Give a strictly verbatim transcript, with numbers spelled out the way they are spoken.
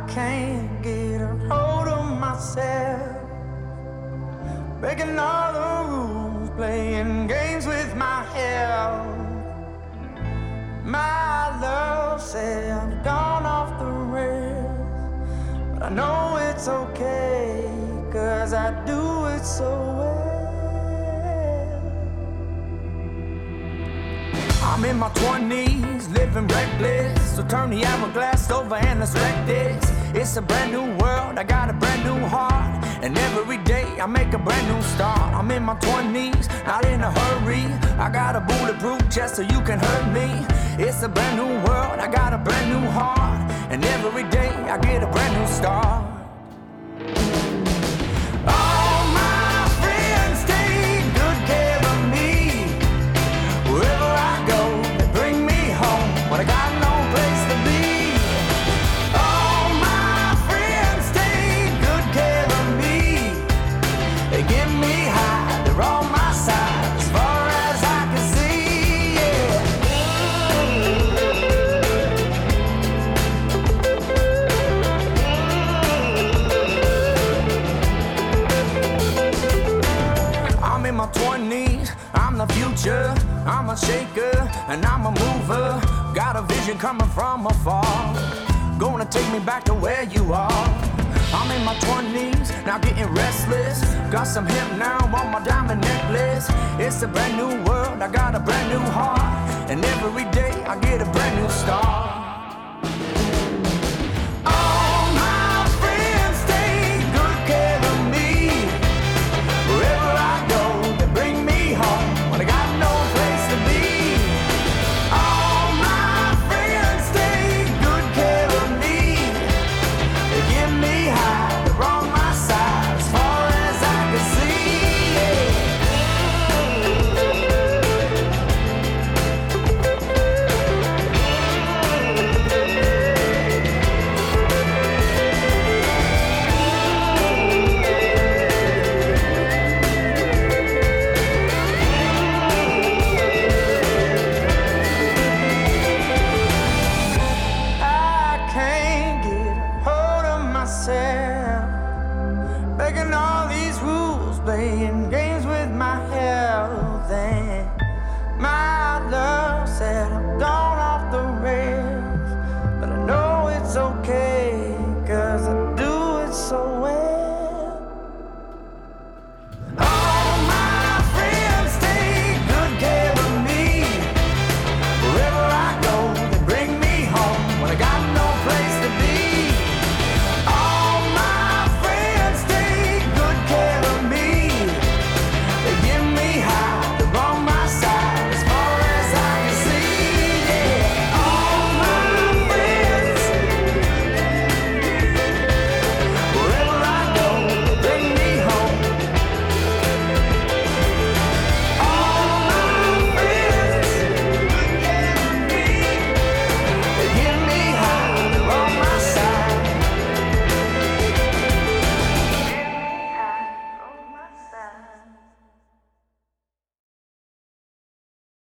can't get a hold of myself. Breaking all the rules, playing games with my health. My love said I've gone off the rails, but I know it's okay, 'cause I do it so well. I'm in my twenties, living reckless, so turn the hourglass over and let's wreck this. It's a brand new world, I got a brand new heart, and every day I make a brand new start. I'm in my twenties, not in a hurry, I got a bulletproof chest so you can hurt me. It's a brand new world, I got a brand new heart, and every day I get a brand new start. All my friends take good care of me. Wherever I go, they bring me home when I got no place to be. All my friends take good care of me. They get me high, they're on my side as far as I can see, yeah. I'm in my twenties, I'm the future, I'm a shaker and I'm a mover. Got a vision coming from afar, gonna take me back to where you are. I'm in my twenties, now getting restless. Got some hip now on my diamond necklace. It's a brand new world, I got a brand new heart, and every day I get a brand new start.